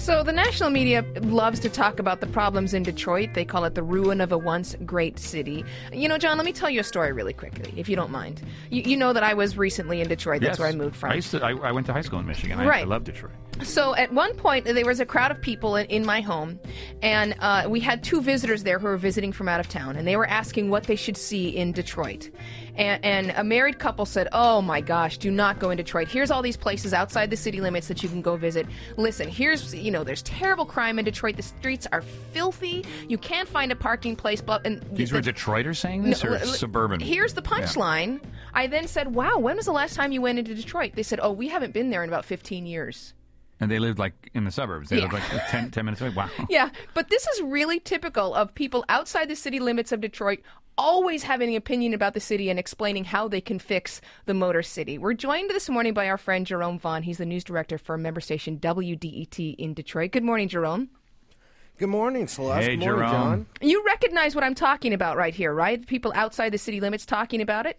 So the national media loves to talk about the problems in Detroit. They call it the ruin of a once great city. You know, John, let me tell you a story really quickly, if you don't mind. You know that I was recently in Detroit. That's where I moved from. I went to high school in Michigan. Right. I love Detroit. So at one point, there was a crowd of people in my home, and we had two visitors there who were visiting from out of town, and they were asking what they should see in Detroit. And a married couple said, oh my gosh, do not go in Detroit. Here's all these places outside the city limits that you can go visit. Listen, there's terrible crime in Detroit. The streets are filthy. You can't find a parking place. These were Detroiters saying this, or suburban? Here's the punchline. Yeah. I then said, wow, when was the last time you went into Detroit? They said, oh, we haven't been there in about 15 years. And they lived, like, in the suburbs. They lived, like, 10 minutes away. Wow. Yeah, but this is really typical of people outside the city limits of Detroit always having an opinion about the city and explaining how they can fix the Motor City. We're joined this morning by our friend Jerome Vaughn. He's the news director for member station WDET in Detroit. Good morning, Jerome. Good morning, Celeste. Hey, Good morning, Jerome. John. You recognize what I'm talking about right here, right? People outside the city limits talking about it?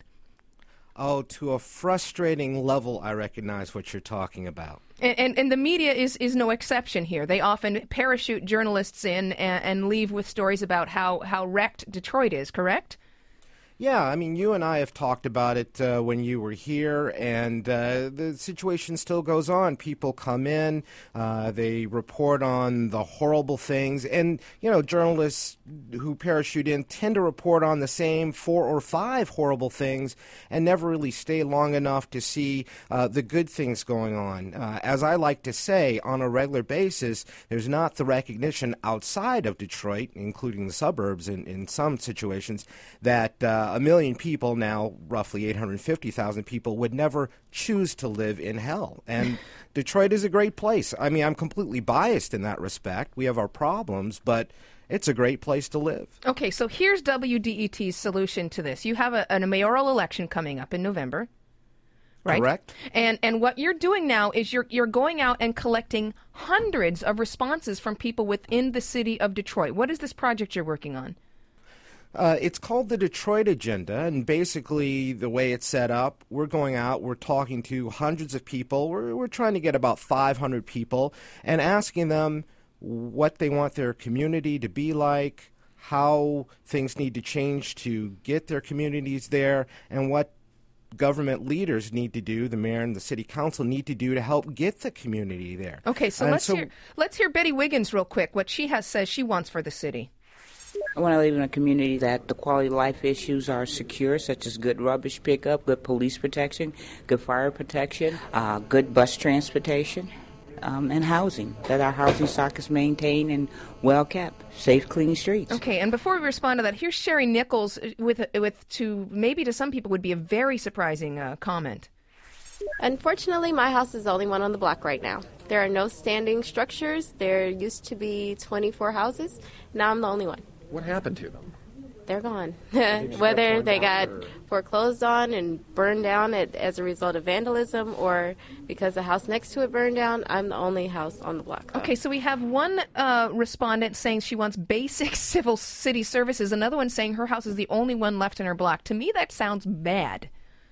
Oh, to a frustrating level, I recognize what you're talking about. And the media is no exception here. They often parachute journalists in and leave with stories about how wrecked Detroit is, correct? Yeah, I mean, you and I have talked about it when you were here, and the situation still goes on. People come in, they report on the horrible things, and, you know, journalists who parachute in tend to report on the same 4 or 5 horrible things and never really stay long enough to see the good things going on. As I like to say, on a regular basis, there's not the recognition outside of Detroit, including the suburbs in some situations, that a million people, now roughly 850,000 people, would never choose to live in hell. And Detroit is a great place. I mean, I'm completely biased in that respect. We have our problems, but it's a great place to live. Okay, so here's WDET's solution to this. You have a mayoral election coming up in November, right? Correct. And what you're doing now is you're going out and collecting hundreds of responses from people within the city of Detroit. What is this project you're working on? It's called the Detroit Agenda, and basically the way it's set up, we're going out, we're talking to hundreds of people. We're trying to get about 500 people and asking them what they want their community to be like, how things need to change to get their communities there, and what government leaders need to do, the mayor and the city council need to do to help get the community there. Okay, so let's hear Betty Wiggins real quick, what she says she wants for the city. I want to live in a community that the quality of life issues are secure, such as good rubbish pickup, good police protection, good fire protection, good bus transportation, and housing, that our housing stock is maintained and well kept, safe, clean streets. Okay, and before we respond to that, here's Sherry Nichols with maybe to some people would be a very surprising comment. Unfortunately, my house is the only one on the block right now. There are no standing structures. There used to be 24 houses. Now I'm the only one. What happened to them? They're gone. Whether they got foreclosed on and burned down as a result of vandalism or because the house next to it burned down, I'm the only house on the block. Okay, so we have one respondent saying she wants basic civil city services, another one saying her house is the only one left in her block. To me, that sounds bad.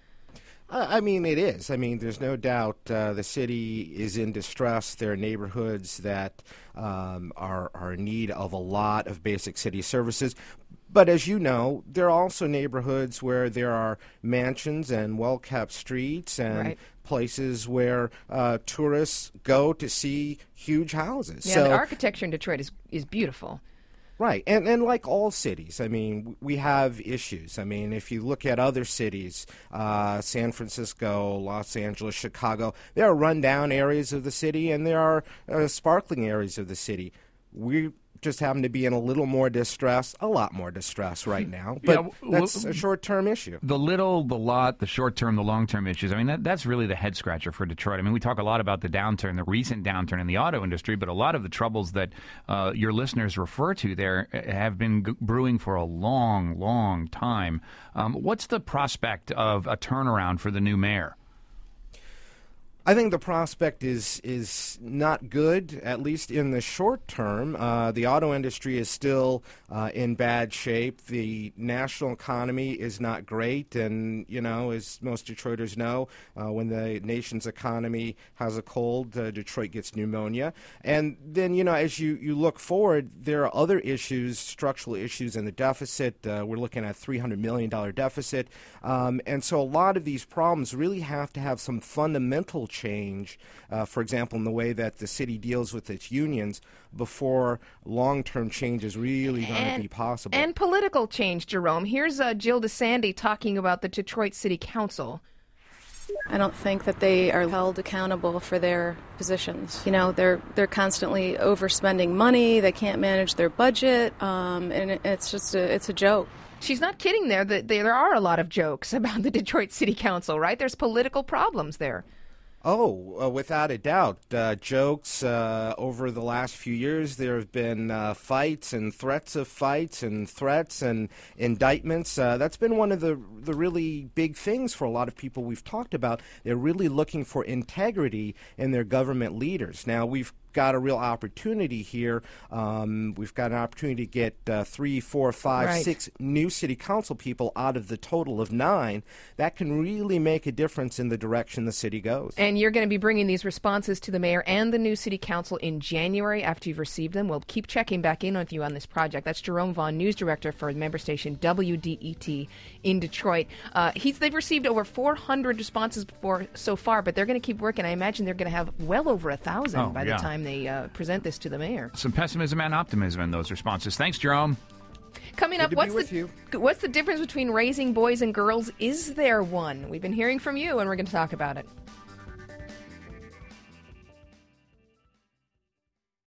I mean, it is. I mean, there's no doubt the city is in distress. There are neighborhoods that are in need of a lot of basic city services. But as you know, there are also neighborhoods where there are mansions and well-kept streets and places where tourists go to see huge houses. Yeah, so, the architecture in Detroit is beautiful. Right, and like all cities, I mean, we have issues. I mean, if you look at other cities, San Francisco, Los Angeles, Chicago, there are rundown areas of the city and there are sparkling areas of the city. We just happen to be in a little more distress, a lot more distress right now. But that's a short-term issue. The little, the lot, the short-term, the long-term issues, I mean, that's really the head-scratcher for Detroit. I mean, we talk a lot about the downturn, the recent downturn in the auto industry, but a lot of the troubles that your listeners refer to there have been brewing for a long, long time. What's the prospect of a turnaround for the new mayor? I think the prospect is not good, at least in the short term. The auto industry is still in bad shape. The national economy is not great, and as most Detroiters know, when the nation's economy has a cold, Detroit gets pneumonia. And then, as you look forward, there are other issues, structural issues in the deficit. We're looking at a $300 million deficit, and so a lot of these problems really have to have some fundamental change, for example, in the way that the city deals with its unions before long-term change is really going to be possible. And political change, Jerome. Here's Jill DeSandy talking about the Detroit City Council. I don't think that they are held accountable for their positions. They're constantly overspending money. They can't manage their budget, and it's a joke. She's not kidding there. There are a lot of jokes about the Detroit City Council, right? There's political problems there. Oh, without a doubt. Jokes. Over the last few years, there have been fights and threats of fights and threats and indictments. That's been one of the really big things for a lot of people we've talked about. They're really looking for integrity in their government leaders. Now, we've got a real opportunity here. We've got an opportunity to get 3, 4, 5, 6 new city council people out of the total of 9. That can really make a difference in the direction the city goes. And you're going to be bringing these responses to the mayor and the new city council in January after you've received them. We'll keep checking back in with you on this project. That's Jerome Vaughn, news director for member station WDET in Detroit. They've received over 400 responses so far, but they're going to keep working. I imagine they're going to have well over 1,000 by the time they present this to the mayor. Some pessimism and optimism in those responses. Thanks, Jerome. Coming up, what's the difference between raising boys and girls? Is there one? We've been hearing from you, and we're going to talk about it.